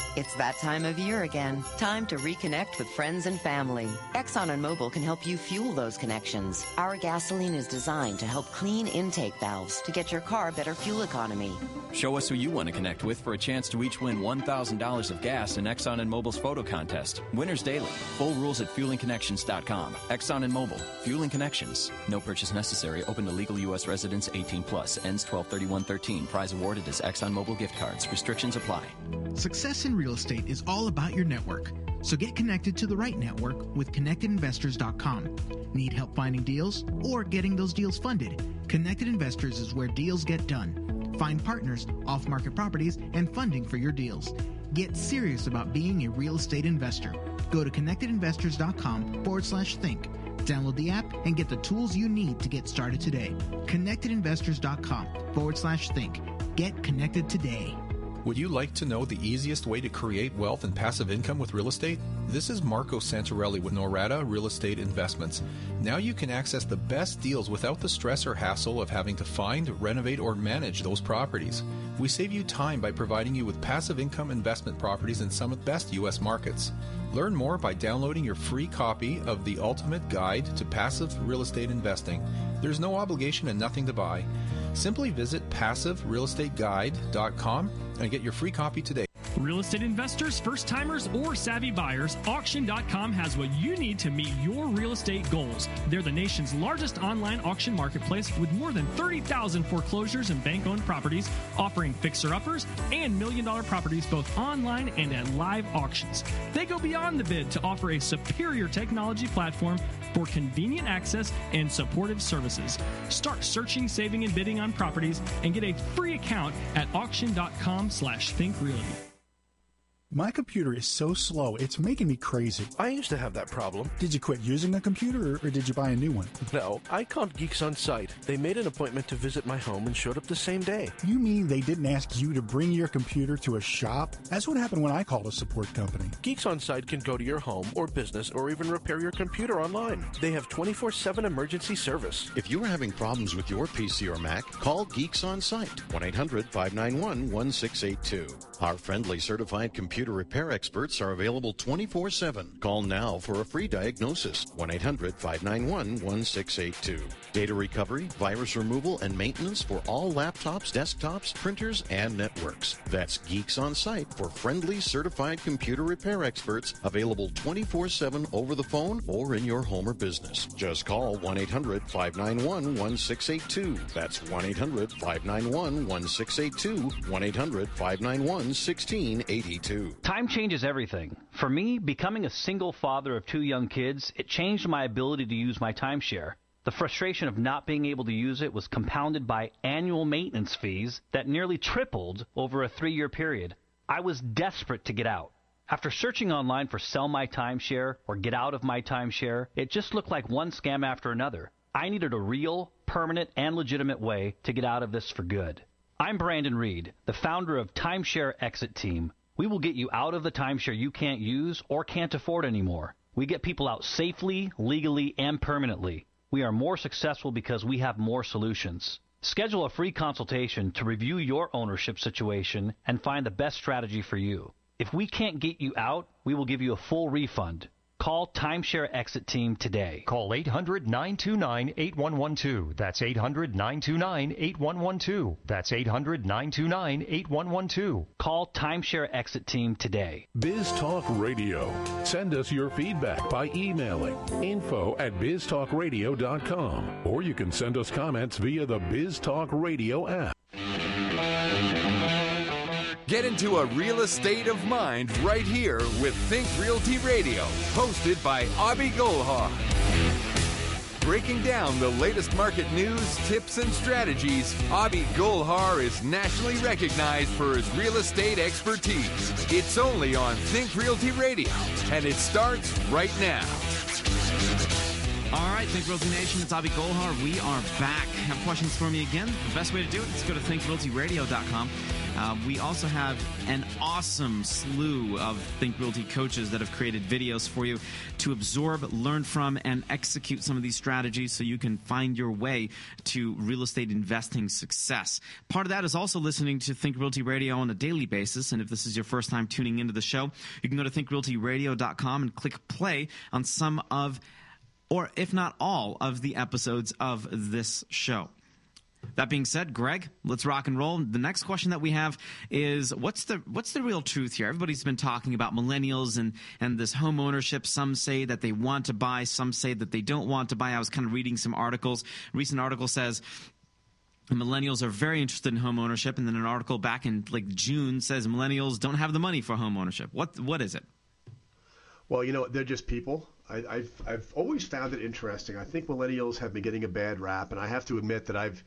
It's that time of year again. Time to reconnect with friends and family. Exxon and Mobil can help you fuel those connections. Our gasoline is designed to help clean intake valves to get your car better fuel economy. Show us who you want to connect with for a chance to each win one thousand dollars of gas in Exxon and Mobil's photo contest. Winners daily. Full rules at fueling connections dot com. Exxon and Mobil. Fueling Connections. No purchase necessary. Open to legal U S residents eighteen plus. Ends twelve thirty-one thirteen. Prize awarded as Exxon Mobil gift cards. Restrictions apply. Success in real estate is all about your network. So get connected to the right network with connected investors dot com. Need help finding deals or getting those deals funded? Connected Investors is where deals get done. Find partners, off-market properties, and funding for your deals. Get serious about being a real estate investor. Go to connected investors dot com forward slash think. Download the app and get the tools you need to get started today. connected investors dot com forward slash think. Get connected today. Would you like to know the easiest way to create wealth and passive income with real estate? This is Marco Santarelli with Norada Real Estate Investments. Now you can access the best deals without the stress or hassle of having to find, renovate, or manage those properties. We save you time by providing you with passive income investment properties in some of the best U S markets. Learn more by downloading your free copy of The Ultimate Guide to Passive Real Estate Investing. There's no obligation and nothing to buy. Simply visit passive real estate guide dot com and get your free copy today. Real estate investors, first-timers, or savvy buyers, auction dot com has what you need to meet your real estate goals. They're the nation's largest online auction marketplace with more than thirty thousand foreclosures and bank-owned properties, offering fixer-uppers and million-dollar properties both online and at live auctions. They go beyond the bid to offer a superior technology platform for convenient access and supportive services. Start searching, saving, and bidding on properties and get a free account at auction dot com slash think realty. My computer is so slow, it's making me crazy. I used to have that problem. Did you quit using the computer, or, or did you buy a new one? No, I called Geeks On Site. They made an appointment to visit my home and showed up the same day. You mean they didn't ask you to bring your computer to a shop? That's what happened when I called a support company. Geeks On Site can go to your home or business or even repair your computer online. They have twenty-four seven emergency service. If you are having problems with your P C or Mac, call Geeks On Site, one eight hundred five nine one one six eight two. Our friendly certified computer repair experts are available twenty-four seven. Call now for a free diagnosis, one eight hundred five nine one one six eight two. Data recovery, virus removal, and maintenance for all laptops, desktops, printers, and networks. That's Geeks On Site for friendly certified computer repair experts, available twenty-four seven over the phone or in your home or business. Just call one eight hundred five nine one one six eight two. That's one eight hundred five nine one one six eight two, one eight hundred five nine one one six eight two. Time changes everything. For me, becoming a single father of two young kids, it changed my ability to use my timeshare. The frustration of not being able to use it was compounded by annual maintenance fees that nearly tripled over a three-year period. I was desperate to get out. After searching online for Sell My Timeshare or Get Out of My Timeshare, it just looked like one scam after another. I needed a real, permanent, and legitimate way to get out of this for good. I'm Brandon Reed, the founder of Timeshare Exit Team. We will get you out of the timeshare you can't use or can't afford anymore. We get people out safely, legally, and permanently. We are more successful because we have more solutions. Schedule a free consultation to review your ownership situation and find the best strategy for you. If we can't get you out, we will give you a full refund. Call Timeshare Exit Team today. Call eight hundred nine two nine eight one one two. That's eight hundred nine two nine eight one one two. That's eight hundred nine two nine eight one one two. Call Timeshare Exit Team today. Biz Talk Radio. Send us your feedback by emailing info at biz talk radio dot com, or you can send us comments via the Biz Talk Radio app. Get into a real estate of mind right here with Think Realty Radio, hosted by Abhi Golhar. Breaking down the latest market news, tips, and strategies, Abhi Golhar is nationally recognized for his real estate expertise. It's only on Think Realty Radio, and it starts right now. All right, Think Realty Nation, it's Abhi Golhar. We are back. Have questions for me again? The best way to do it is go to think realty radio dot com. Uh, we also have an awesome slew of Think Realty coaches that have created videos for you to absorb, learn from, and execute some of these strategies so you can find your way to real estate investing success. Part of that is also listening to Think Realty Radio on a daily basis. And if this is your first time tuning into the show, you can go to think realty radio dot com and click play on some of, or if not all, of the episodes of this show. That being said, Greg, let's rock and roll. The next question that we have is, what's the what's the real truth here? Everybody's been talking about millennials and, and this home ownership. Some say that they want to buy. Some say that they don't want to buy. I was kind of reading some articles. A recent article says millennials are very interested in home ownership. And then an article back in like June says millennials don't have the money for home ownership. What What is it? Well, you know, they're just people. I, I've, I've always found it interesting. I think millennials have been getting a bad rap. And I have to admit that I've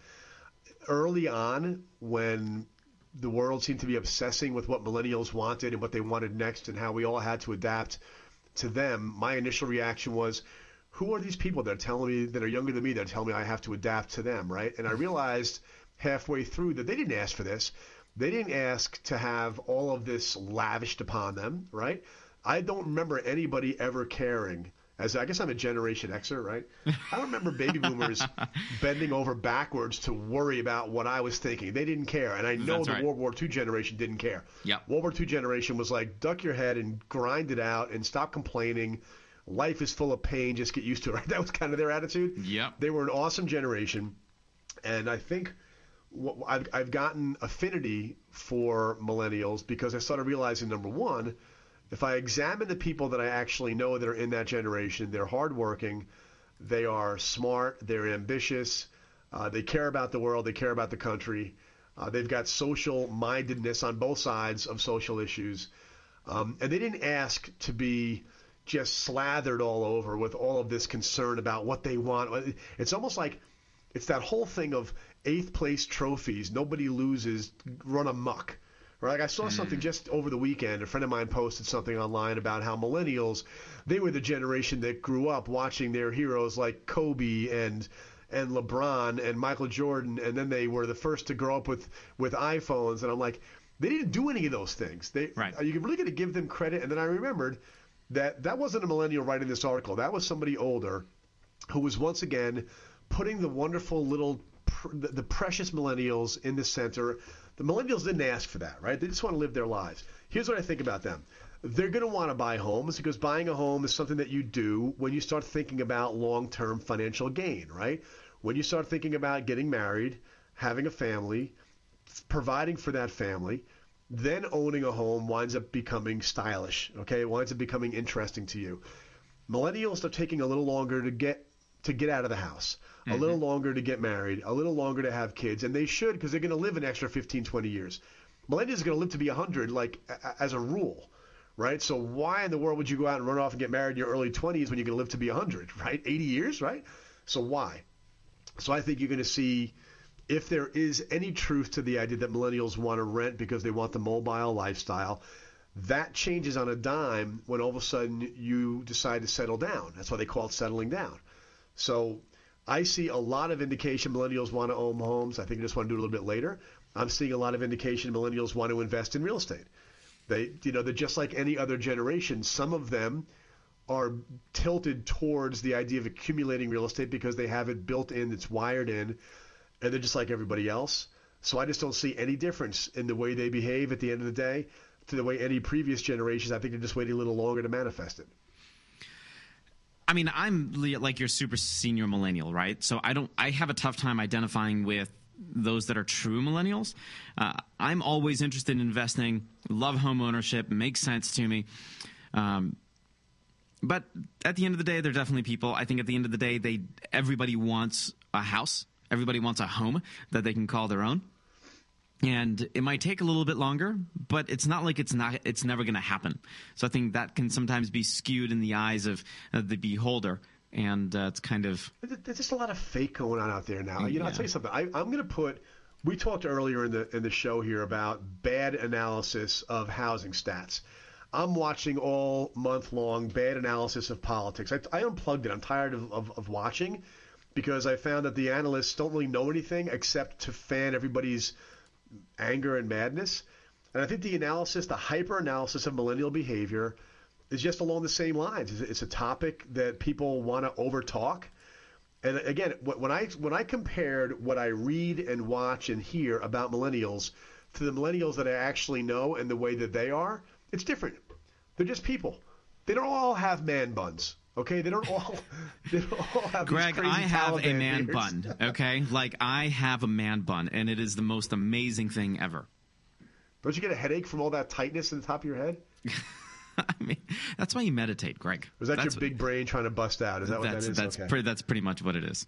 early on, when the world seemed to be obsessing with what millennials wanted and what they wanted next and how we all had to adapt to them, my initial reaction was, who are these people that are telling me, that are younger than me, that are telling me I have to adapt to them, right? And I realized halfway through that they didn't ask for this. They didn't ask to have all of this lavished upon them, right? I don't remember anybody ever caring. As I guess I'm a Generation Xer, right? I don't remember baby boomers bending over backwards to worry about what I was thinking. They didn't care. And I know That's the right. World War Two generation didn't care. Yep. World War Two generation was like, duck your head and grind it out and stop complaining. Life is full of pain. Just get used to it, right? That was kind of their attitude. Yep. They were an awesome generation. And I think what, I've, I've gotten affinity for millennials because I started realizing, number one, if I examine the people that I actually know that are in that generation, they're hardworking, they are smart, they're ambitious, uh, they care about the world, they care about the country, uh, they've got social mindedness on both sides of social issues, um, and they didn't ask to be just slathered all over with all of this concern about what they want. It's almost like it's that whole thing of eighth place trophies, nobody loses, run amok. Right? Like I saw something just over the weekend. A friend of mine posted something online about how millennials, they were the generation that grew up watching their heroes like Kobe and and LeBron and Michael Jordan, and then they were the first to grow up with, with iPhones. And I'm like, they didn't do any of those things. They, right. Are you really going to give them credit? And then I remembered that that wasn't a millennial writing this article. That was somebody older who was once again putting the wonderful little, the, the precious millennials in the center. The millennials didn't ask for that, right? They just want to live their lives. Here's what I think about them. They're going to want to buy homes because buying a home is something that you do when you start thinking about long-term financial gain, right? When you start thinking about getting married, having a family, providing for that family, then owning a home winds up becoming stylish, okay? It winds up becoming interesting to you. Millennials are taking a little longer to get to get out of the house, a mm-hmm. little longer to get married, a little longer to have kids, and they should because they're going to live an extra fifteen, twenty years. Millennials are going to live to be one hundred, like a- as a rule, right? So why in the world would you go out and run off and get married in your early twenties when you're going to live to be one hundred, right? eighty years, right? So why? So I think you're going to see, if there is any truth to the idea that millennials want to rent because they want the mobile lifestyle, that changes on a dime when all of a sudden you decide to settle down. That's why they call it settling down. So I see a lot of indication millennials want to own homes. I think they just want to do it a little bit later. I'm seeing a lot of indication millennials want to invest in real estate. They, you know, they're just like any other generation. Some of them are tilted towards the idea of accumulating real estate because they have it built in, it's wired in, and they're just like everybody else. So I just don't see any difference in the way they behave at the end of the day to the way any previous generations. I think they're just waiting a little longer to manifest it. I mean, I'm like your super senior millennial, right? So I don't. I have a tough time identifying with those that are true millennials. Uh, I'm always interested in investing. Love home ownership. Makes sense to me. Um, but at the end of the day, they're definitely people. I think at the end of the day, they everybody wants a house. Everybody wants a home that they can call their own. And it might take a little bit longer, but it's not like it's not. It's never going to happen. So I think that can sometimes be skewed in the eyes of uh, the beholder, and uh, it's kind of there's just a lot of fake going on out there now. You know, yeah. I'll tell you something. I, I'm going to put. We talked earlier in the in the show here about bad analysis of housing stats. I'm watching all month long bad analysis of politics. I, I unplugged it. I'm tired of, of, of watching because I found that the analysts don't really know anything except to fan everybody's anger and madness. And I think the analysis, the hyper-analysis of millennial behavior is just along the same lines. It's, it's a topic that people want to overtalk. And again, when I when I compared what I read and watch and hear about millennials to the millennials that I actually know and the way that they are, it's different. They're just people. They don't all have man buns. Okay, they don't all. They don't all have. Greg, these crazy I have Taliban a man beards. bun. Okay, like I have a man bun, and it is the most amazing thing ever. Don't you get a headache from all that tightness in the top of your head? I mean, that's why you meditate, Greg. Or is that that's your big brain trying to bust out? Is that what that's, that is? That's okay. pretty. That's pretty much what it is.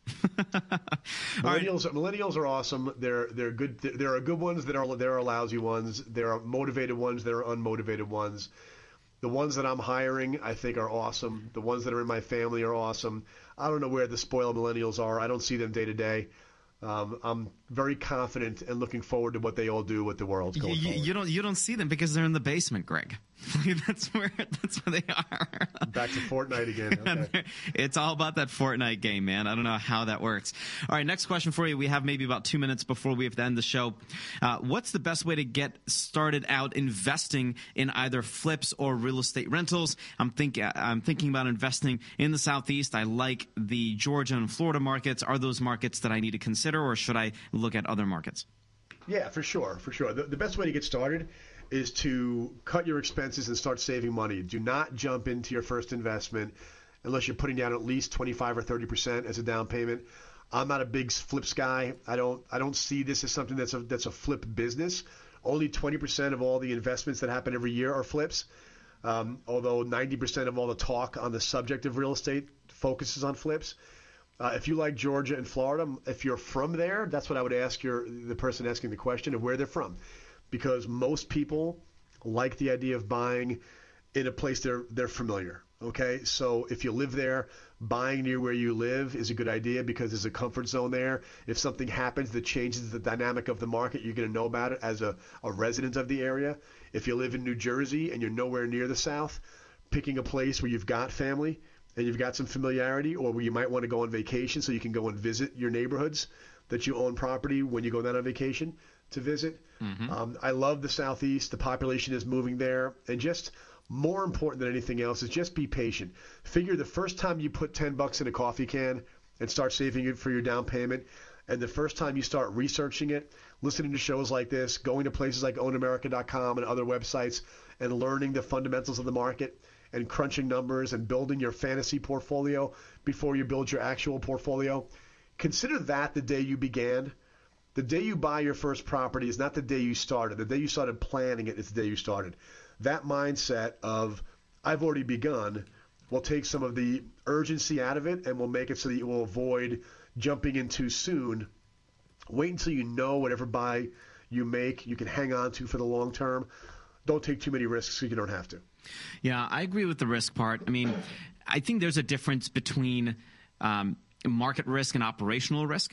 Millennials, millennials are awesome. They're they're good. There are good ones. There are there are lousy ones. There are motivated ones. There are unmotivated ones. The ones that I'm hiring, I think, are awesome. The ones that are in my family are awesome. I don't know where the spoiled millennials are. I don't see them day to day. Um, I'm very confident and looking forward to what they all do with the world. Going you, you don't you don't see them because they're in the basement, Greg. that's where that's where they are. Back to Fortnite again. Okay. It's all about that Fortnite game, man. I don't know how that works. All right, next question for you. We have maybe about two minutes before we have to end the show. Uh, what's the best way to get started out investing in either flips or real estate rentals? I'm think I'm thinking about investing in the Southeast. I like the Georgia and Florida markets. Are those markets that I need to consider, or should I look at other markets? Yeah, for sure, for sure. The, the best way to get started is to cut your expenses and start saving money. Do not jump into your first investment unless you're putting down at least twenty-five or thirty percent as a down payment. I'm not a big flips guy. I don't I don't see this as something that's a that's a flip business. Only twenty percent of all the investments that happen every year are flips. Um, although ninety percent of all the talk on the subject of real estate focuses on flips. Uh, if you like Georgia and Florida, if you're from there, that's what I would ask your the person asking the question of where they're from. Because most people like the idea of buying in a place they're they're familiar. Okay, so if you live there, buying near where you live is a good idea because there's a comfort zone there. If something happens that changes the dynamic of the market, you're going to know about it as a, a resident of the area. If you live in New Jersey and you're nowhere near the South, picking a place where you've got family and you've got some familiarity, or where you might want to go on vacation so you can go and visit your neighborhoods that you own property when you go down on vacation to visit. Mm-hmm. Um, I love the Southeast. The population is moving there. And just more important than anything else is just be patient. Figure the first time you put ten bucks in a coffee can and start saving it for your down payment, and the first time you start researching it, listening to shows like this, going to places like own america dot com and other websites and learning the fundamentals of the market and crunching numbers and building your fantasy portfolio before you build your actual portfolio, consider that the day you began. The day you buy your first property is not the day you started. The day you started planning it is the day you started. That mindset of, I've already begun, will take some of the urgency out of it and will make it so that you will avoid jumping in too soon. Wait until you know whatever buy you make, you can hang on to for the long term. Don't take too many risks if you don't have to. Yeah, I agree with the risk part. I mean, I think there's a difference between um, market risk and operational risk.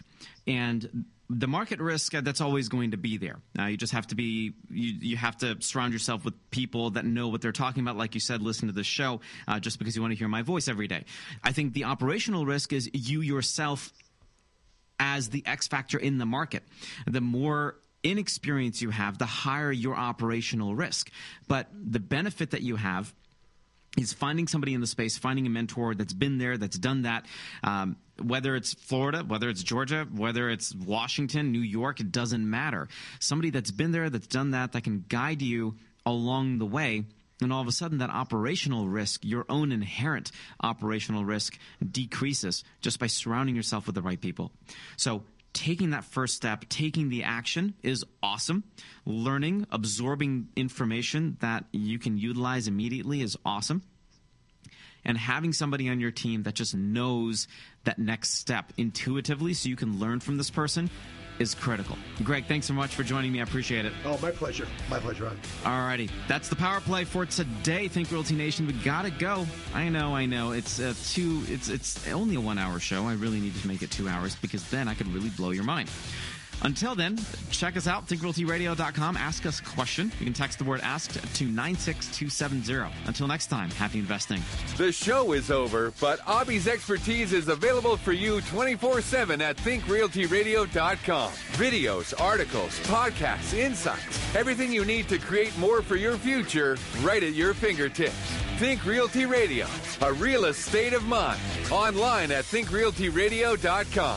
And the market risk, that's always going to be there. Uh, you just have to be you, you have to surround yourself with people that know what they're talking about. Like you said, listen to this show uh, just because you want to hear my voice every day. I think the operational risk is you yourself as the X factor in the market. The more inexperience you have, the higher your operational risk. But the benefit that you have is finding somebody in the space, finding a mentor that's been there, that's done that. Um, whether it's Florida, whether it's Georgia, whether it's Washington, New York, it doesn't matter. Somebody that's been there, that's done that, that can guide you along the way. And all of a sudden that operational risk, your own inherent operational risk, decreases just by surrounding yourself with the right people. So taking that first step, taking the action is awesome. Learning, absorbing information that you can utilize immediately is awesome. And having somebody on your team that just knows that next step intuitively so you can learn from this person is critical. Greg, thanks so much for joining me. I appreciate it. Oh, my pleasure. My pleasure, Ron. All righty. That's the power play for today. Think Realty Nation. We got to go. I know, I know. It's uh, two. It's it's only a one-hour show. I really need to make it two hours because then I could really blow your mind. Until then, check us out, think realty radio dot com. Ask us a question. You can text the word asked to nine six two seven zero. Until next time, happy investing. The show is over, but Abby's expertise is available for you twenty-four seven at think realty radio dot com. Videos, articles, podcasts, insights, everything you need to create more for your future right at your fingertips. Think Realty Radio, a real estate of mind. Online at think realty radio dot com.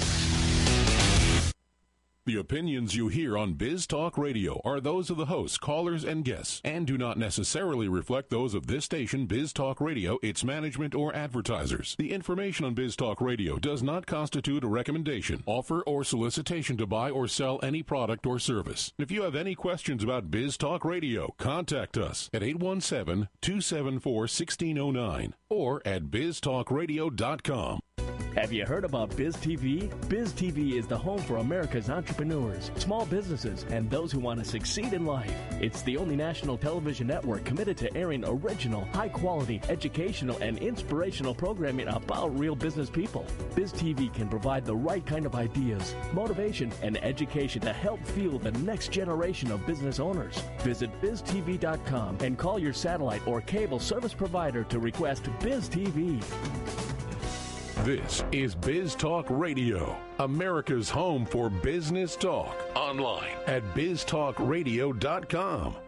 The opinions you hear on Biz Talk Radio are those of the hosts, callers, and guests, and do not necessarily reflect those of this station, Biz Talk Radio, its management, or advertisers. The information on Biz Talk Radio does not constitute a recommendation, offer, or solicitation to buy or sell any product or service. If you have any questions about Biz Talk Radio, contact us at eight one seven, two seven four, one six zero nine or at biz talk radio dot com. Have you heard about Biz T V? Biz T V is the home for America's entrepreneurs, small businesses, and those who want to succeed in life. It's the only national television network committed to airing original, high-quality, educational, and inspirational programming about real business people. Biz T V can provide the right kind of ideas, motivation, and education to help fuel the next generation of business owners. Visit biz t v dot com and call your satellite or cable service provider to request Biz T V. This is Biz Talk Radio, America's home for business talk. Online at biz talk radio dot com.